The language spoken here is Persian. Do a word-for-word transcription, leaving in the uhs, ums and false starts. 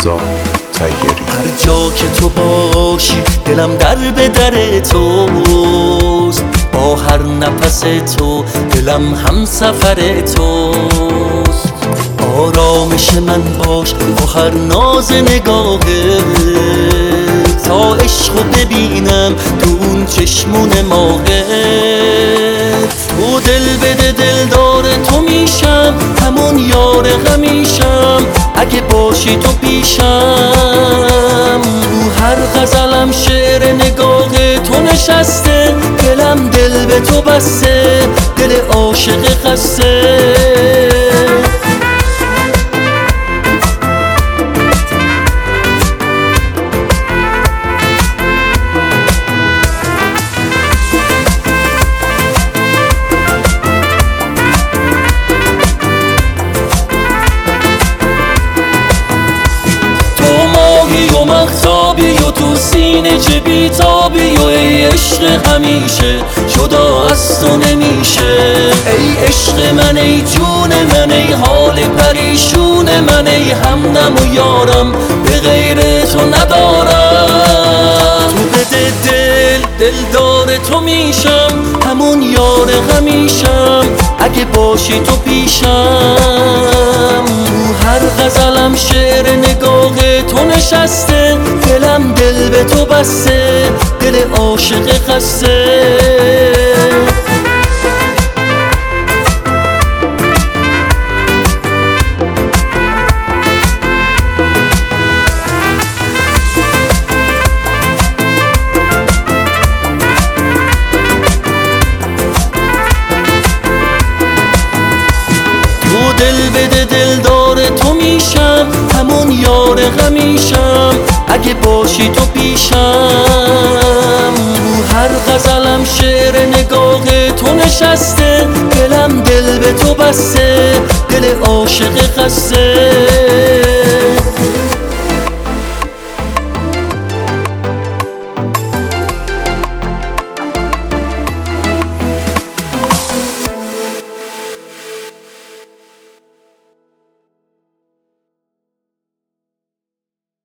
رضا طیاری. هر جا که تو باشی دلم در به در توست، با هر نفس تو دلم هم سفر توست. آرامش من باش با هر ناز نگاهت، تا عشقو ببینم تو اون چشمون ماهت. تو دل بده دلدار تو میشم، همون یار غمیشم اگه باشی تو پیشم. رو هر غزلم شعر نگاه تو نشسته، دلم دل به تو بسته، دل عاشق خسته. و مختابی و تو سینه چه بیتابی، و ای عشق همیشه جدا از تو نمیشه. ای عشق من، ای جون من، ای حال پریشون من، ای همدم و یارم به غیر تو ندارم. تو بده دل دلدار تو میشم، همون یار غمیشم اگه باشی تو پیشم. رو هر غزلم شعر نگاه تو نشسته، دلم دل به تو بسته، دل عاشق خسته. تو دل بده دلدار تو میشم، همون یار غمیشم اگه باشی تو پیشم. رو هر غزلم شعر نگاه تو نشسته، دلم دل به تو بسته، دل عاشق خسته.